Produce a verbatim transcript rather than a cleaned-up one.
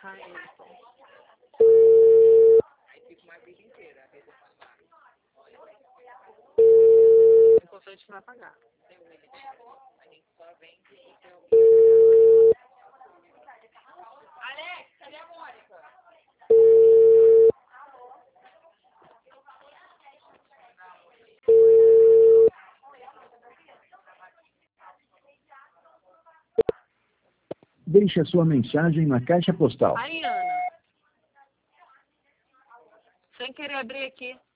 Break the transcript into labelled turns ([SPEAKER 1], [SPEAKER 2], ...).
[SPEAKER 1] ferrar ele.
[SPEAKER 2] Aí fica uma vida inteira, a vida pagar.
[SPEAKER 1] O importante não vai pagar.
[SPEAKER 2] Tem um ele a gente só vende e tem alguém. Alex, cadê a Mônica?
[SPEAKER 3] Deixe a sua mensagem na caixa postal.
[SPEAKER 1] Aí, Ana. Sem querer abrir aqui.